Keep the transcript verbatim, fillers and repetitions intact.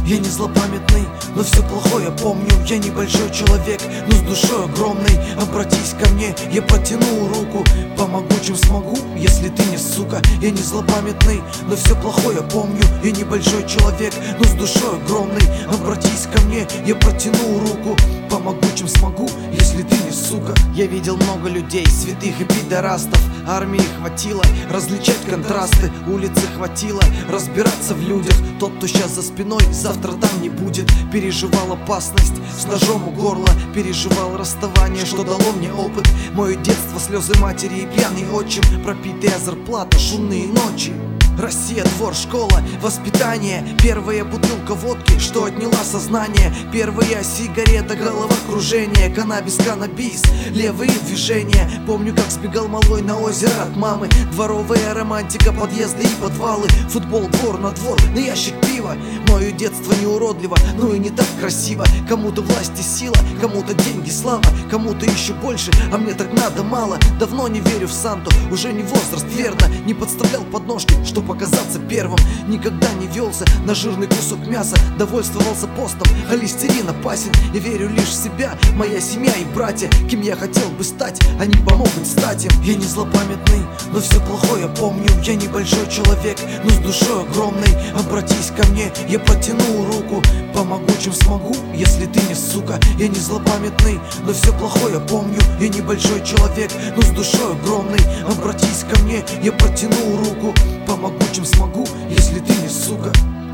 Я не злопамятный, но все плохое помню. Я небольшой человек, но с душой огромной. Обратись ко мне, я протяну руку. Помогу, чем смогу, если ты не сука. Я не злопамятный, но все плохое помню. Я небольшой человек, но с душой огромной. Обратись ко мне, я протяну руку. Помогу, чем смогу, если ты не сука. Я видел много людей, святых и пидорастов. Армии хватило различать контрасты, улицы хватило разбираться в людях. Тот, кто сейчас за спиной, завтра там не будет. Переживал опасность с ножом у горла, переживал расставание, что дало мне опыт. Мое детство, слезы матери и пьяный отчим, пропитая зарплата, шумные ночи. Россия, двор, школа, воспитание. Первая бутылка водки, что отняла сознание. Первая сигарета, головокружение. Каннабис, каннабис, левые движения. Помню, как сбегал малой на озеро от мамы. Дворовая романтика, подъезды и подвалы. Футбол, двор на двор, на ящик пива. Мое детство не уродливо, но и не так красиво. Кому-то власть и сила, кому-то деньги, слава, кому-то еще больше, а мне так надо мало. Давно не верю в Санту, уже не возраст, верно. Не подставлял подножки, чтобы показаться первым. Никогда не велся на жирный кусок мяса, довольствовался постом, холестерин опасен. Я верю лишь в себя, моя семья и братья. Кем я хотел бы стать, они помогут стать им. Я не злопамятный, но все плохое помню. Я небольшой человек, но с душой огромной. Обратись ко мне, я протяну руку. Помогу, чем смогу, если ты не сука. Я не злопамятный, но все плохое помню. Я небольшой человек, но с душой огромной. Обратись ко мне, я протяну руку. Помогу, чем смогу, если ты не сука.